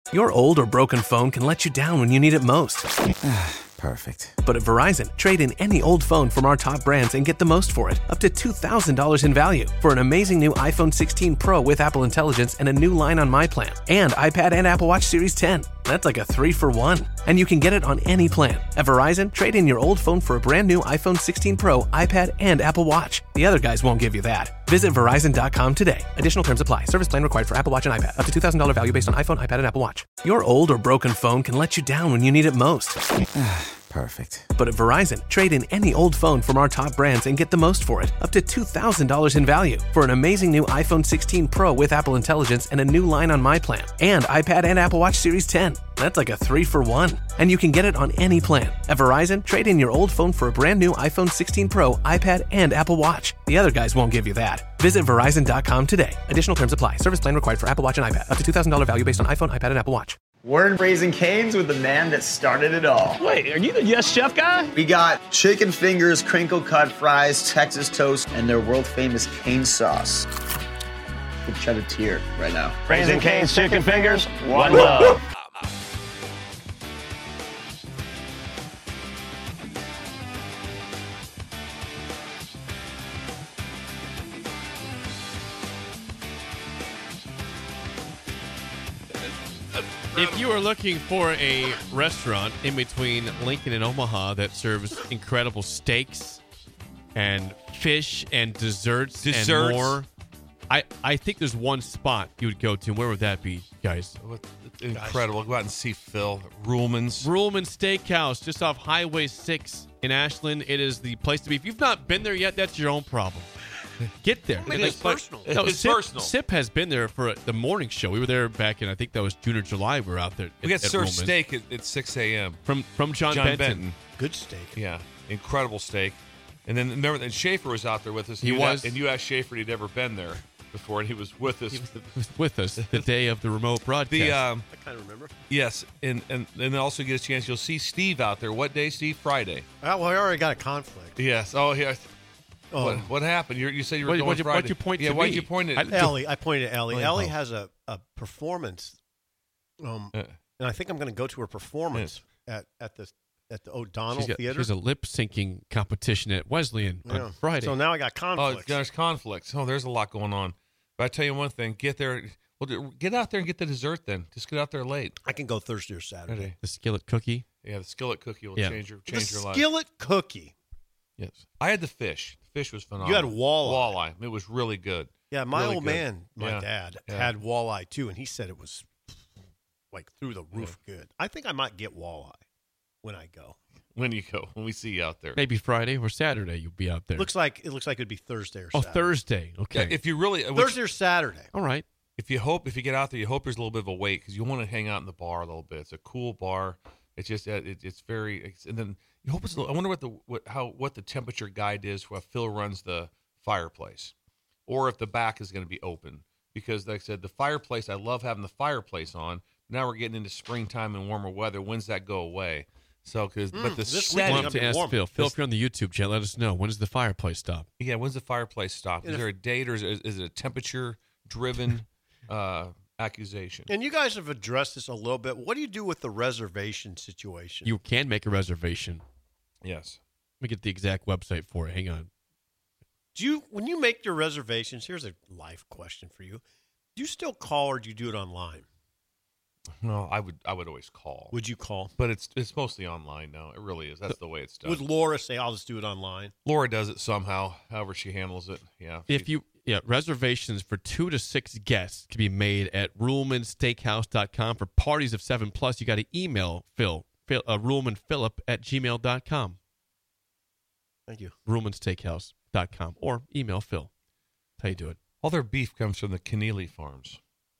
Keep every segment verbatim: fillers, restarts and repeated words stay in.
Your old or broken phone can let you down when you need it most. Perfect. But at Verizon, trade in any old phone from our top brands and get the most for it, up to two thousand dollars in value, for an amazing new iPhone sixteen Pro with Apple Intelligence and a new line on My Plan, and iPad and Apple Watch Series ten. That's like a three for one. And you can get it on any plan. At Verizon, trade in your old phone for a brand new iPhone sixteen Pro, iPad, and Apple Watch. The other guys won't give you that. Visit Verizon dot com today. Additional terms apply. Service plan required for Apple Watch and iPad. Up to two thousand dollars value based on iPhone, iPad, and Apple Watch. Your old or broken phone can let you down when you need it most. Perfect. But at Verizon, trade in any old phone from our top brands and get the most for it, up to two thousand dollars in value, for an amazing new iPhone sixteen Pro with Apple Intelligence and a new line on My Plan, and iPad and Apple Watch Series ten. That's like a three for one. And you can get it on any plan. At Verizon, trade in your old phone for a brand new iPhone sixteen Pro, iPad, and Apple Watch. The other guys won't give you that. Visit Verizon dot com today. Additional terms apply. Service plan required for Apple Watch and iPad. Up to two thousand dollars value based on iPhone, iPad, and Apple Watch. We're in Raising Cane's with the man that started it all. Wait, are you the Yes Chef guy? We got chicken fingers, crinkle cut fries, Texas toast, and their world famous cane sauce. Could shed a tear right now. Raising Cane's chicken fingers, one love. If you are looking for a restaurant in between Lincoln and Omaha that serves incredible steaks and fish and desserts, Desserts. and more, I, I think there's one spot you would go to. Where would that be, guys? What, incredible. Go out and see Phil. Ruhlman's. Ruhlman Steakhouse, just off Highway six in Ashland. It is the place to be. If you've not been there yet, that's your own problem. Get there. I mean, it's Like, personal. No, It's Sip, personal. Sip has been there for the morning show. We were there back in, I think that was June or July. We were out there. We got at, at served Ruhlman. steak at, at six a.m. from from John, John Benton. Benton. Good steak. Yeah, incredible steak. And then remember that Schaefer was out there with us. He You was. a- and you asked Schaefer if he'd ever been there before, and he was with us. He was with us the day of the remote broadcast. The um, I kind of remember. yes, and and and then also get a chance. You'll see Steve out there. What day, Steve? Friday. Uh, well, I already got a conflict. Yes. Oh, yeah. Oh. What, what happened? You're, you said you were What- going what'd you- Friday. why'd you point yeah, to why'd me? you point I- at? Ellie, I pointed at Ellie. Oh, Ellie oh. has a, a performance, um, Uh, and I think I'm going to go to her performance at, at the at the O'Donnell She's got, she Theater. has a lip syncing competition at Wesleyan Yeah. on Friday. So now I got oh, conflicts. there's conflicts. Oh, there's a lot going on. But I tell you one thing: get there. Well, do- get out there and get the dessert. Then just get out there late. I can go Thursday or Saturday. Friday. the skillet cookie. Yeah, the skillet cookie will Yeah. change your The change your life. skillet cookie. Yes. I had the fish. The fish was phenomenal. You had walleye. Walleye. It was really good. Yeah, my Really old good. man, my Yeah. dad, Yeah. had walleye too, and he said it was like through the roof good. I think I might get walleye when I go. When you go, when we see you out there. Maybe Friday or Saturday you'll be out there. Looks like it looks like it'd be Thursday or oh, Saturday. Thursday. Okay. Yeah, if you really which- Thursday or Saturday. All right. if you hope if you get out there, you hope there's a little bit of a wait because you want to hang out in the bar a little bit. It's a cool bar. It's just uh, it, it's very it's, and then you hope it's. a little- I wonder what the what how what the temperature guide is while Phil runs the fireplace, or if the back is going to be open because like I said, the fireplace. I love having the fireplace on. Now we're getting into springtime and warmer weather. When's that go away? So because but the this setting- We'll weekend have to be ask warm. Phil. Phil, if you're on the YouTube channel, let us know. When does the fireplace stop? Yeah, when's the fireplace stop? Is And if- there a date or is, is it a temperature-driven uh, accusation? And you guys have addressed this a little bit. What do you do with the reservation situation? You can make a reservation. Yes. Let me get the exact website for it. Hang on. do you when you make your reservations? Here's a life question for you: do you still call or do you do it online? No, I would I would always call. Would you call? But it's it's mostly online now. It really is. That's the way it's done. Would Laura say, "I'll just do it online"? Laura does it somehow, however she handles it. Yeah. If you yeah, reservations for two to six guests can be made at ruhlman steakhouse dot com. For parties of seven plus, you got to email Phil, Phil uh, ruhlmanphilip at gmail dot com. Thank you. ruhlman steakhouse dot com or email Phil. That's how you do it. all their beef comes from the Keneally farms.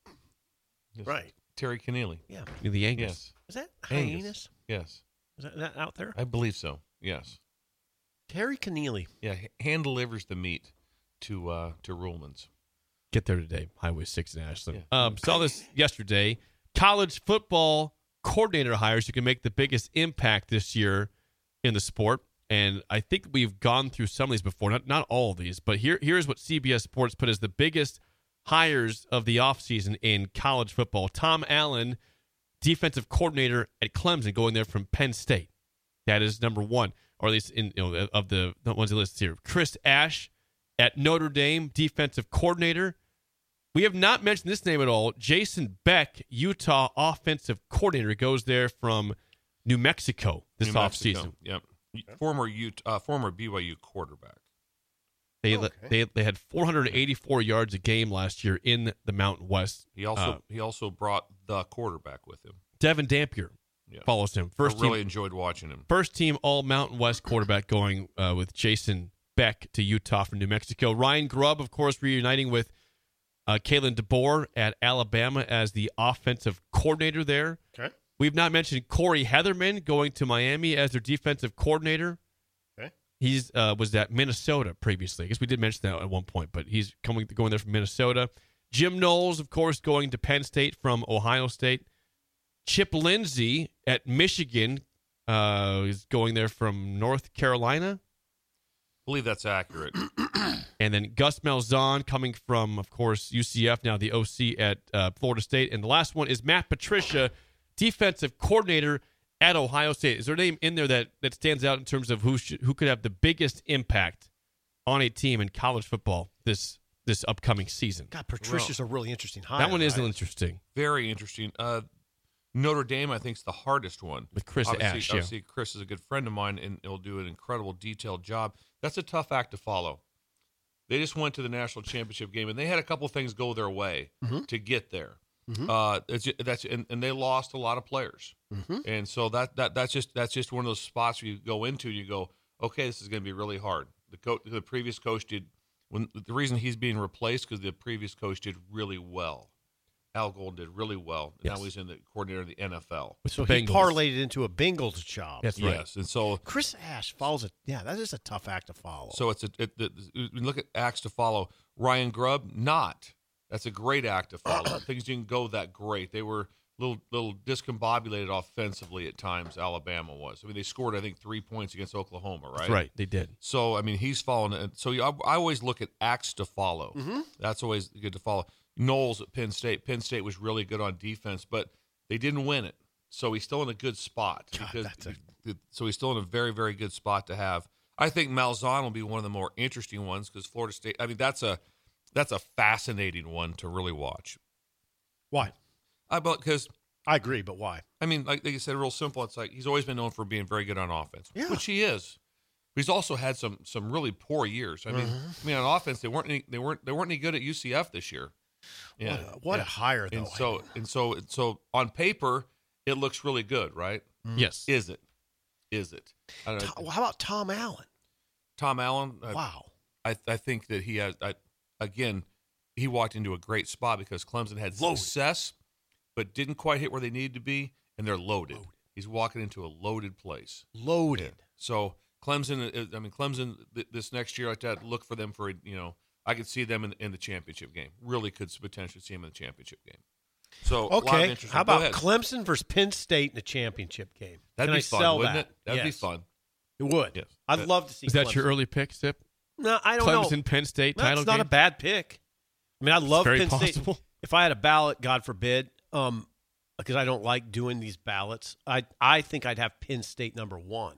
Yes. Right. Terry Keneally. Yeah. The Angus. Yes. Is that Angus. hyenas? Yes. Is that, that out there? I believe so. Yes. Terry Keneally. Yeah. h- Hand delivers the meat to uh, to Ruhlman's. Get there today, Highway six in Ashland. Yeah. Um, saw this yesterday. College football coordinator hires who can make the biggest impact this year in the sport. And I think we've gone through some of these before, not not all of these, but here here's what C B S Sports put as the biggest hires of the offseason in college football. Tom Allen defensive coordinator at Clemson, going there from Penn State. That is number one, or at least in you know of the, the ones he lists here. Chris Ash at Notre Dame, defensive coordinator. We have not mentioned this name at all. Jason Beck, Utah offensive coordinator, goes there from New Mexico this New Mexico, offseason. Yep. Former Utah, uh, former B Y U quarterback. They, Okay. they they had four hundred eighty-four yards a game last year in the Mountain West. He also Uh, he also brought the quarterback with him. Devin Dampier Yeah. follows him. First I really team, enjoyed watching him. first team All Mountain West quarterback going uh, with Jason Beck to Utah from New Mexico. Ryan Grubb, of course, reuniting with uh, Kalen DeBoer at Alabama as the offensive coordinator there. Okay. We've not mentioned Corey Heatherman going to Miami as their defensive coordinator. Okay. He's uh, was at Minnesota previously. I guess we did mention that at one point, but he's coming going there from Minnesota. Jim Knowles, of course, going to Penn State from Ohio State. Chip Lindsey at Michigan uh, is going there from North Carolina. I believe that's accurate. And then Gus Malzahn coming from, of course, U C F, now the O C at uh, Florida State. And the last one is Matt Patricia, defensive coordinator at Ohio State. Is there a name in there that, that stands out in terms of who should, who could have the biggest impact on a team in college football this this upcoming season? God, Patricia's a really interesting hire. That one is right? interesting. Very interesting. Uh, Notre Dame, I think, is the hardest one. With Chris obviously, Ash, yeah. Obviously, Chris is a good friend of mine, and he'll do an incredible, detailed job. That's a tough act to follow. They just went to the national championship game, and they had a couple things go their way Mhm. to get there. Mhm. Uh, it's, that's and, and they lost a lot of players, Mhm. and so that that that's just that's just one of those spots where you go into and you go, okay, this is going to be really hard. The coach, the previous coach did. When the reason he's being replaced because the previous coach did really well. Al Golden did really well. Yes. Now he's in the coordinator of the N F L. With So the he Bengals. parlayed it into a Bengals job. That's right. Yes, and so Chris Ash follows it. Yeah, that is a tough act to follow. so it's a it, it, you look at acts to follow. Ryan Grubb, not. That's a great act to follow. Things didn't go that great. They were a little little discombobulated offensively at times. Alabama was. I mean, they scored I think three points against Oklahoma, right? That's right. They did. So I mean, he's following it. So I, I always look at acts to follow. Mhm. That's always good to follow. Knowles at Penn State. Penn State was really good on defense, but they didn't win it. So he's still in a good spot. God, because- that's a- so he's still in a very, very good spot to have. I think Malzahn will be one of the more interesting ones because Florida State. I mean, that's a that's a fascinating one to really watch. Why? I because I agree, but why? I mean, like, like you said, real simple. It's like he's always been known for being very good on offense, Yeah. which he is. But he's also had some some really poor years. I mean, I mean, on offense, they weren't any, they weren't they weren't any good at U C F this year. Yeah, What a, what yeah. a hire, though. And so and so and so on paper, it looks really good, right? Yes. Is it? Is it? I don't know. Tom- how about Tom Allen? Tom Allen. Uh, Wow. I I think that he has. I, again, he walked into a great spot because Clemson had Loaded. success, but didn't quite hit where they needed to be, and they're loaded. Loaded. He's walking into a loaded place. Loaded. So Clemson, is- I mean Clemson, th- this next year like that, look for them for a, you know, I could see them in, in the championship game. Really could potentially see them in the championship game. So a lot of Okay. interest. How Go about ahead. Clemson versus Penn State in the championship game? That'd Can be I fun, sell wouldn't that? it? That'd be Yes. fun. It would. Yes. I'd That- love to see Is that Clemson. your early pick, Sip? No, I don't Clemson, know. Penn State That's title not game? a bad pick. I mean, I love very Penn possible. State. If I had a ballot, God forbid, um, because I don't like doing these ballots, I I think I'd have Penn State number one.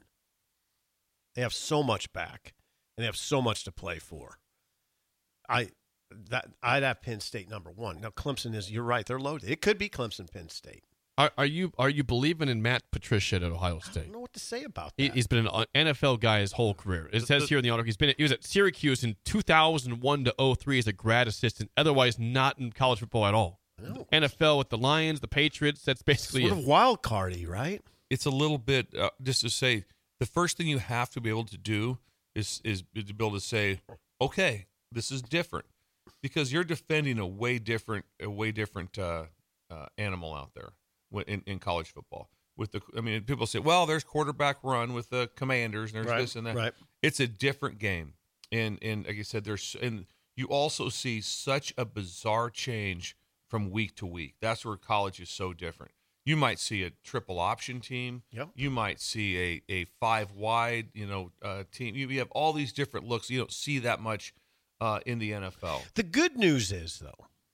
They have so much back, and they have so much to play for. I that I'd have Penn State number one. Now Clemson is. You're right. They're loaded. It could be Clemson, Penn State. Are, are you are you believing in Matt Patricia at Ohio I State? don't know what to say about He, that. he's been an N F L guy his whole career. It says here in the article he's been he was at Syracuse in two thousand one to oh three as a grad assistant. Otherwise, not in college football at all. No. N F L with the Lions, the Patriots. That's basically Sort it. of wild cardy, right? It's a little bit uh, just to say the first thing you have to be able to do is is to be able to say, okay, this is different, because you're defending a way different a way different uh, uh, animal out there when- in, in college football. With the, I mean, people say, well, there's quarterback run with the Commanders, and there's Right, this and that. right. It's a different game, and and like I said, there's and you also see such a bizarre change from week to week. That's where college is so different. You might see a triple option team. Yep. You might see a, a five wide, you know, uh, team. You, you have all these different looks. You don't see that much uh, in the N F L. The good news is, though,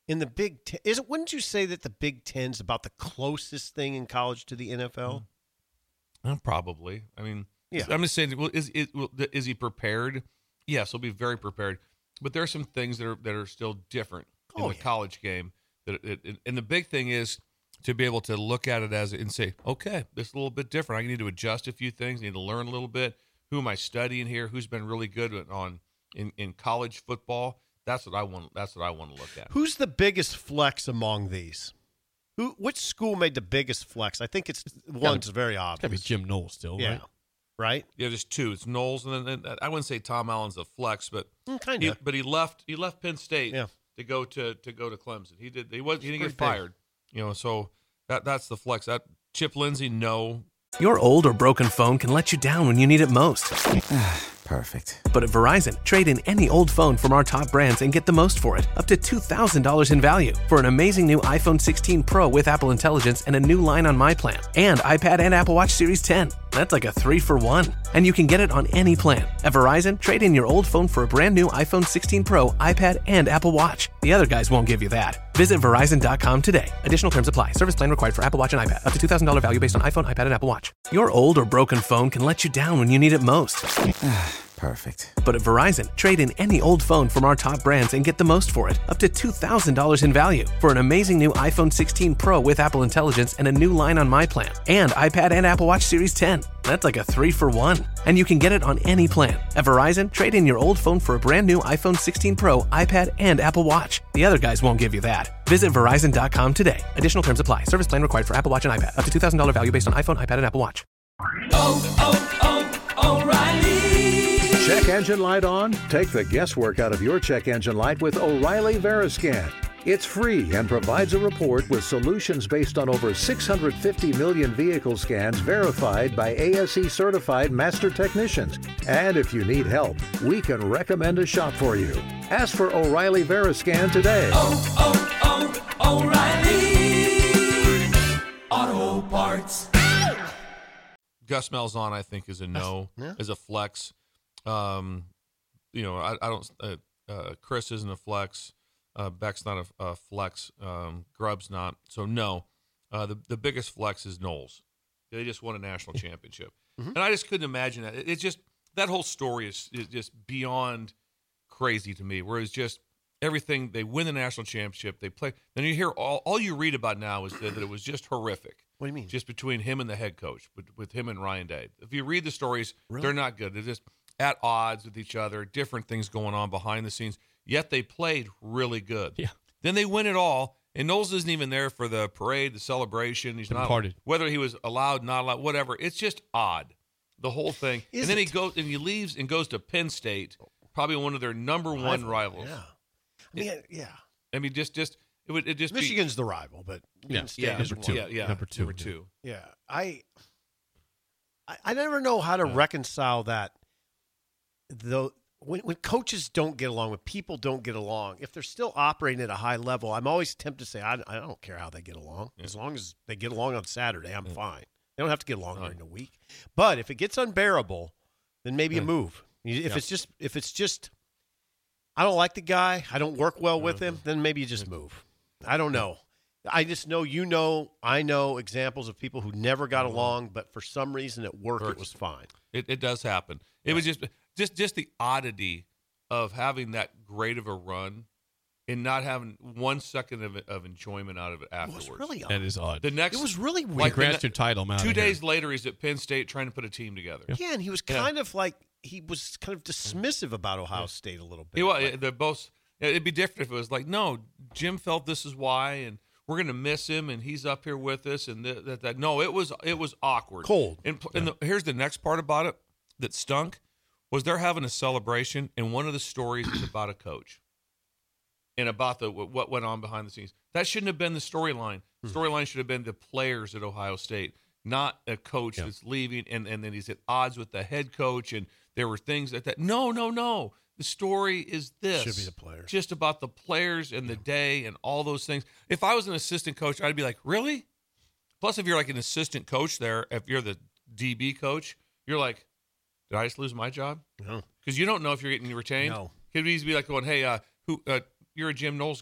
In the Big Ten, is it, wouldn't you say that the Big Ten's about the closest thing in college to the N F L? Uh, probably. I mean, Yeah. I'm just saying. Well, is is, well, is he prepared? Yes, he'll be very prepared. But there are some things that are that are still different in Oh, the yeah. college game. That it, it, and the big thing is to be able to look at it as and say, okay, this is a little bit different. I need to adjust a few things. I need to learn a little bit. Who am I studying here? Who's been really good on in, in college football? That's what I want. That's what I want to look at. Who's the biggest flex among these? Who? Which school made the biggest flex? I think it's one's very It's got to be obvious. Jim Knowles still, Yeah. right? Right? Yeah, there's two. It's Knowles, and then and I wouldn't say Tom Allen's a flex, but Mm, kinda. he, but he left. He left Penn State Yeah. to go to to go to Clemson. He did. He was. He didn't get Pretty big. fired. You know, so that that's the flex. That Chip Lindsey, no. Your old or broken phone can let you down when you need it most. Perfect. But at Verizon, trade in any old phone from our top brands and get the most for it, up to two thousand dollars in value for an amazing new iPhone sixteen Pro with Apple Intelligence and a new line on My Plan, and iPad and Apple Watch Series ten. That's like a three for one. And you can get it on any plan. At Verizon, trade in your old phone for a brand new iPhone sixteen Pro, iPad, and Apple Watch. The other guys won't give you that. Visit Verizon dot com today. Additional terms apply. Service plan required for Apple Watch and iPad. Up to two thousand dollars value based on iPhone, iPad, and Apple Watch. Your old or broken phone can let you down when you need it most. Perfect. But at Verizon, trade in any old phone from our top brands and get the most for it, up to two thousand dollars in value for an amazing new iPhone sixteen Pro with Apple Intelligence and a new line on My Plan, and iPad and Apple Watch Series ten. That's like a three for one. And you can get it on any plan. At Verizon, trade in your old phone for a brand new iPhone sixteen Pro, iPad, and Apple Watch. The other guys won't give you that. Visit Verizon dot com today. Additional terms apply. Service plan required for Apple Watch and iPad. Up to two thousand dollars value based on iPhone, iPad, and Apple Watch. Check engine light on? Take the guesswork out of your check engine light with O'Reilly Veriscan. It's free and provides a report with solutions based on over six hundred fifty million vehicle scans verified by A S E certified master technicians. And if you need help, we can recommend a shop for you. Ask for O'Reilly Veriscan today. Gus Malzahn, I think, is a no, Yeah. is a flex. Um, you know, I, I don't. Uh, uh, Chris isn't a flex. Uh, Beck's not a, a flex. Um, Grubb's not. So no. Uh, the the biggest flex is Knowles. They just won a national championship, and I just couldn't imagine that. It, it's just that whole story is is just beyond crazy to me. Where it's just everything. They win the national championship. They play. Then you hear all all you read about now is that, that it was just horrific. What do you mean? Just between him and the head coach, with, with him and Ryan Day. If you read the stories, Really? they're not good. They're just at odds with each other, different things going on behind the scenes, yet they played really good. Yeah. Then they win it all, and Knowles isn't even there for the parade, the celebration. He's The not, party. whether he was allowed, not allowed, whatever. It's just odd, the whole thing. Is and then he it? goes and he leaves and goes to Penn State, probably one of their number one rivals. Yeah. I mean, yeah. I mean, just, just, it would, it just Michigan's the rival, but Yeah. Penn State be, yeah, is number one. two. yeah, yeah, Number two, number yeah. two. Yeah, I, I, I never know how to reconcile that. Though when when coaches don't get along, when people don't get along, if they're still operating at a high level, I'm always tempted to say, I, I don't care how they get along, as long as they get along on Saturday, I'm fine. They don't have to get along during the week. But if it gets unbearable, then maybe you move. If Yeah. it's just if it's just, I don't like the guy, I don't work well with him, then maybe you just move. I don't know. I just know you know, I know examples of people who never got along, but for some reason at work it Works. was fine. It, it does happen. It was just just just the oddity of having that great of a run and not having one second of, of enjoyment out of it It afterwards. was really odd. That is odd. the next It was really weird. like the Congrats ne- your title, man. two days later, he's at Penn State trying to put a team together. Yeah, and he was Yeah. kind of like he was kind of dismissive about Ohio State a little bit. He, wa- Like, they're both. It'd be different if it was like, no, Jim felt this is why, and we're gonna miss him, and he's up here with us, and th- that that. No, it was it was awkward, Cold. And, pl- and the, here's the next part about it that stunk was they're having a celebration, and one of the stories is about a coach and about the what went on behind the scenes. That shouldn't have been the storyline. The storyline should have been the players at Ohio State, not a coach Yeah. that's leaving, and, and then he's at odds with the head coach, and there were things that that. No, no, no. The story is this. Should be the players. Just about the players and the day and all those things. If I was an assistant coach, I'd be like, really? Plus, if you're like an assistant coach there, if you're the D B coach, you're like, did I just lose my job? No. Because you don't know if you're getting retained. No. Could easily be like going, hey, uh, who? Uh, you're a Jim Knowles guy.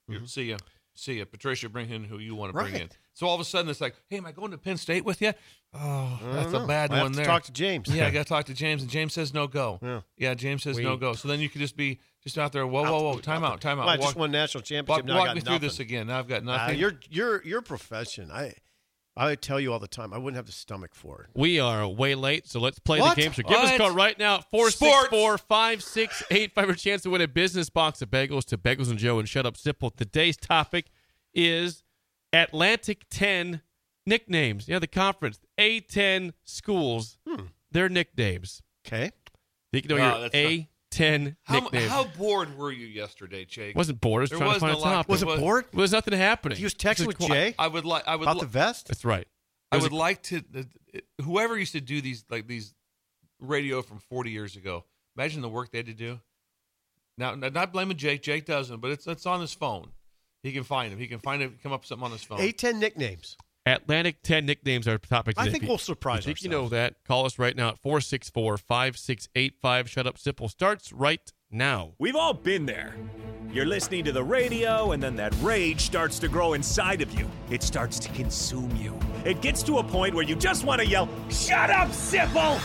Mm-hmm. See ya. See ya. Patricia, bring in who you want to bring Right. in. So all of a sudden, it's like, hey, am I going to Penn State with you? Oh, that's a bad I one have to there. talk to James. Yeah, I got to talk to James, and James says no go. Yeah. Yeah, James says We- no go. So then you could just be just out there. Whoa, whoa, whoa! Time out, time out. Well, I Walk, just won national walk, championship. now I walk got me through nothing. this again. Now I've got Uh, nothing. your your your profession. I I tell you all the time. I wouldn't have the stomach for it. We are way late, so let's play What? the game. So give us a What? call right now at four six Sports. four, five six eight five for a chance to win a business box of bagels to Bagels and Joe and Shut Up Simple. Today's topic is Atlantic ten nicknames. Yeah, the conference. A ten schools. Hmm. Their nicknames. Okay. You can know Wow, your that's A ten how, nicknames. how bored were you yesterday, Jake? Wasn't bored. I was There trying to wasn't find a a lot- topic. Was it was- bored? Well, there's nothing happening. He was texting with Just- Jay I would like. I would. about li- the vest. That's right. I It was would a- like to. Uh, whoever used to do these like these radio from forty years ago. Imagine the work they had to do. Now, n- not blaming Jake. Jake doesn't, but it's it's on his phone. He can find him. He can find it. Come up with something on his phone. A ten nicknames. Atlantic ten nicknames are the topic today. I think If you- we'll surprise if you think you ourselves. know that. Call us right now at four six four, five six eight five. Shut Up Simple starts right now. We've all been there. You're listening to the radio, and then that rage starts to grow inside of you. It starts to consume you. It gets to a point where you just want to yell, "Shut up, Sipple!"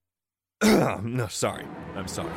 No, sorry. I'm sorry.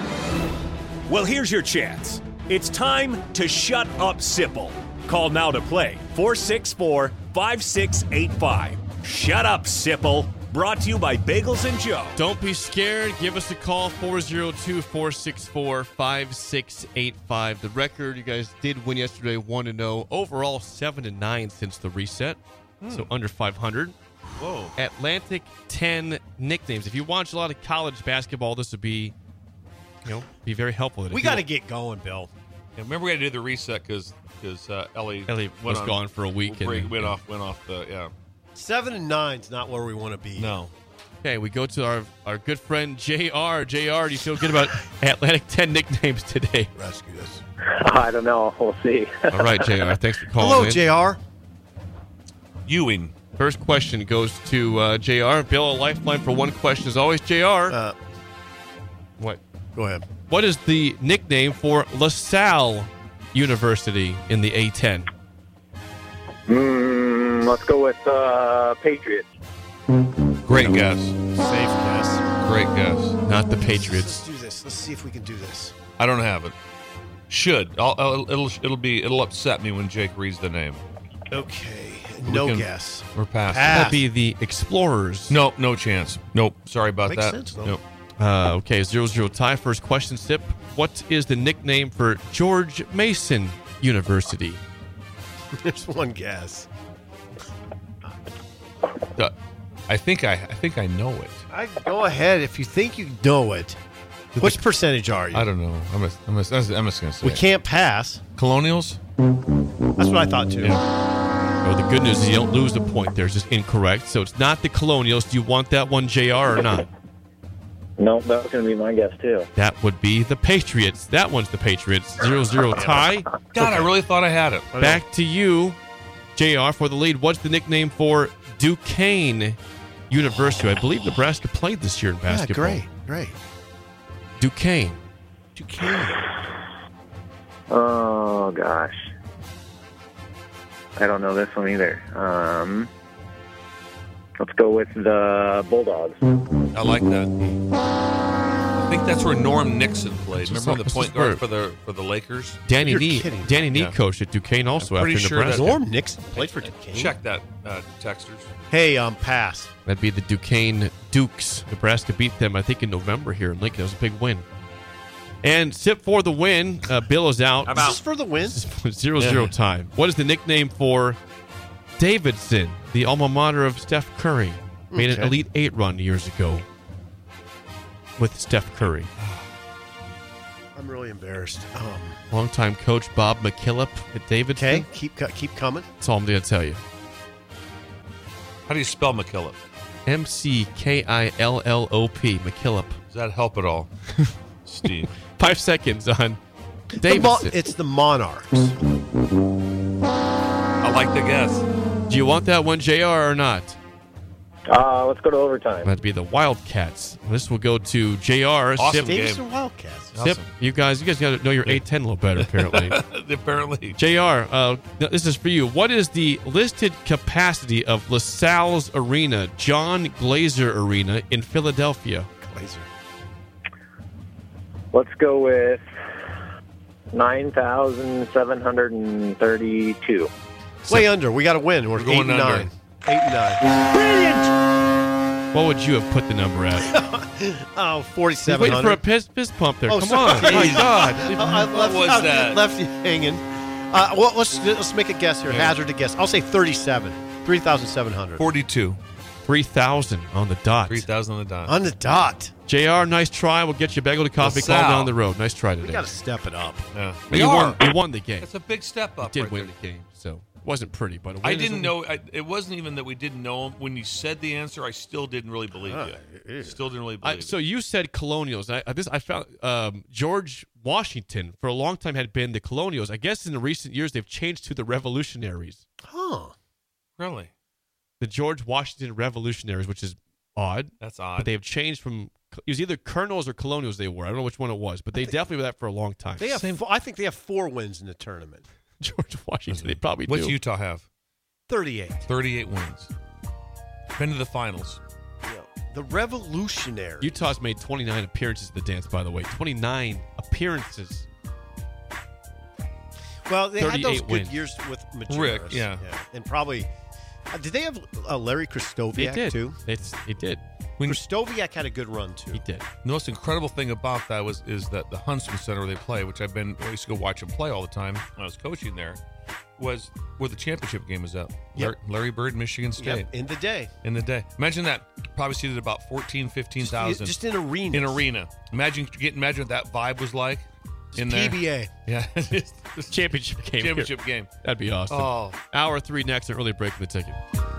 Well, here's your chance. It's time to shut up, Sipple. Call now to play. four six four, five six eight five. Shut up, Sipple. Brought to you by Bagels and Joe. Don't be scared. Give us a call, four oh two, four six four, five six eight five. The record you guys did win yesterday, one to oh. Overall, seven to nine since the reset, so under five hundred. Whoa. Atlantic ten nicknames. If you watch a lot of college basketball, this would be, you know, be very helpful. If We you got to want- get going, Bill. Yeah, remember we had to do the reset because because uh, Ellie Ellie went was on- gone for a week. break, and, went off went off the yeah. Seven and nine's not where we want to be. No. Okay, we go to our, our good friend J R. J R, do you feel good about Atlantic ten nicknames today? Rescue us. I don't know. We'll see. All right, J R, thanks for calling Hello, in. J R. Ewing. First question goes to uh, J R. Bill, a lifeline for one question as always. J R, Uh, what? go ahead. What is the nickname for LaSalle University in the A ten? Mm, let's go with uh, Patriots. Great guess. Safe guess. Great guess. Not the Let's Patriots. do this. Let's see if we can do this. I don't have it. Should I'll, I'll, it'll it'll be it'll upset me when Jake reads the name. Okay. We No can- guess. We're past. Pass. That'd be the Explorers. Nope, no chance. Nope. Sorry about Makes that. sense, though. Nope. Uh, okay, zero zero tie. First question, Sip. What is the nickname for George Mason University? There's one guess. Uh, I think I I think I know it. I go ahead if you think you know it. Which percentage are you? I don't know. I'm a, I'm a, I'm just gonna say We it. can't pass. Colonials. That's what I thought too. Oh, the good news is you don't lose the point there. It's just incorrect. So it's not the Colonials. Do you want that one, J R, or not? No, that was going to be my guess, too. That would be the Patriots. That one's the Patriots. zero zero tie. God, I really thought I had it. Back to you, J R, for the lead. What's the nickname for Duquesne University? I believe Nebraska played this year in Yeah, basketball. great, great. Duquesne. Duquesne. Oh, gosh. I don't know this one either. Um, let's go with the Bulldogs. I like that. I think that's where Norm Nixon played. Remember the This is point where- guard for the for the Lakers? Danny You're Nee. kidding. Danny Nee Yeah. coached at Duquesne also I'm after pretty sure Nebraska. that- Norm Nixon played for Duquesne. Check that, uh, texters. Hey, um, pass. That'd be the Duquesne Dukes. Nebraska beat them, I think, in November here in Lincoln. It was a big win. And Sip for the win. Uh, Bill is out. I'm Is out. this for the win? This is zero zero time. What is the nickname for Davidson, the alma mater of Steph Curry? Made an Okay. Elite Eight run years ago with Steph Curry. I'm really embarrassed. Um, Longtime coach Bob McKillop at Davidson. okay, keep co- keep coming. That's all I'm going to tell you. How do you spell McKillop? M C K I L L O P, McKillop. Does that help at all, Steve? Five seconds on The Mo- Davidson. it's the Monarchs. I like the guess. Do you want that one, J R, or not? Uh, let's go to overtime. That'd be the Wildcats. This will go to J R. Awesome Sip, game. Davidson Wildcats. Sip, Awesome. you guys, you guys got to know your A ten a little better, apparently. Apparently. J R, uh, this is for you. What is the listed capacity of LaSalle's Arena, John Glazer Arena in Philadelphia? Glazer. Let's go with nine thousand seven hundred thirty-two. Way under. We got to win. We're, We're going eight and under. nine. Eight and nine. Brilliant. What would you have put the number at? Oh, He's forty-seven waiting for a hundred. piss, piss pump there. Oh, Come sorry. on. My God. I left, What was I that? left you hanging. Uh, well, let's let's make a guess here. Yeah. Hazard a guess. I'll say thirty-seven. three thousand seven hundred. forty-two. three thousand on the dot. three thousand on the dot. On the dot. J R, nice try. We'll get you a bagel to coffee. Call LaSalle. down the road. Nice try today. We got to step it up. Yeah. And We you are. won, you won the game. That's a big step You up. did right win there. the game, so it wasn't pretty, but a win I is didn't a- know. I, it wasn't even that we didn't know him. When you said the answer, I still didn't really believe Ah, you. Still didn't really I, believe so you said Colonials. I, I- this I found um, George Washington for a long time had been the Colonials. I guess in the recent years they've changed to the Revolutionaries. Huh. it. Really? The George Washington Revolutionaries, which is odd. That's odd. But they have changed from it was either Colonels or Colonials they were. I don't know which one it was, but they definitely were that for a long time. They have. Four, I think they have four wins in the tournament. George Washington. They probably What's do. Utah have? Thirty-eight. thirty-eight wins. Been to the finals. Yeah. The Revolutionary. Utah's made twenty-nine appearances at the dance, by the way. twenty-nine appearances. Well, they had those thirty-eight good wins. years with Majerus. Rick, yeah. And probably. Uh, did they have uh, Larry They Kristoviak did. too? They, they did. When- Kristoviak had a good run too. He did. The most incredible thing about that was is that the Huntsman Center where they play, which I've been I used to go watch them play all the time when I was coaching there, was where the championship game was at. Larry, Larry Bird, Michigan State. Yep, in the day. In the day. Imagine that. Probably seated about fourteen, fifteen thousand. Just in arena. In arena. Imagine get imagine what that vibe was like in there. P B A. Yeah. Championship game. Championship game. That'd be awesome. Oh. Hour three next, an early break in the ticket.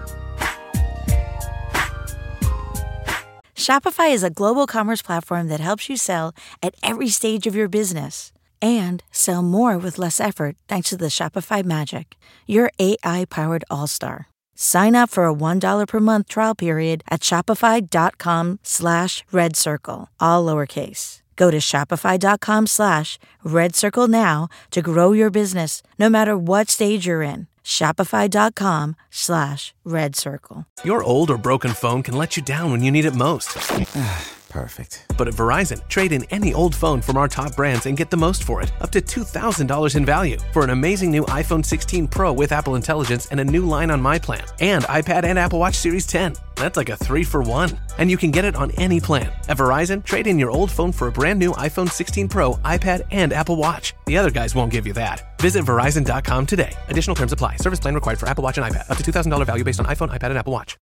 Shopify is a global commerce platform that helps you sell at every stage of your business and sell more with less effort thanks to the Shopify Magic, your A I-powered all-star. Sign up for a one dollar per month trial period at shopify.com slash red circle, all lowercase. Go to shopify.com slash red circle now to grow your business no matter what stage you're in. Shopify.com slash red circle. Your old or broken phone can let you down when you need it most. Perfect. But at Verizon, trade in any old phone from our top brands and get the most for it, up to two thousand dollars in value. For an amazing new iPhone sixteen Pro with Apple Intelligence and a new line on My Plan. And iPad and Apple Watch Series ten. That's like a three for one. And you can get it on any plan. At Verizon, trade in your old phone for a brand new iPhone sixteen Pro, iPad, and Apple Watch. The other guys won't give you that. Visit Verizon dot com today. Additional terms apply. Service plan required for Apple Watch and iPad. Up to two thousand dollars value based on iPhone, iPad, and Apple Watch.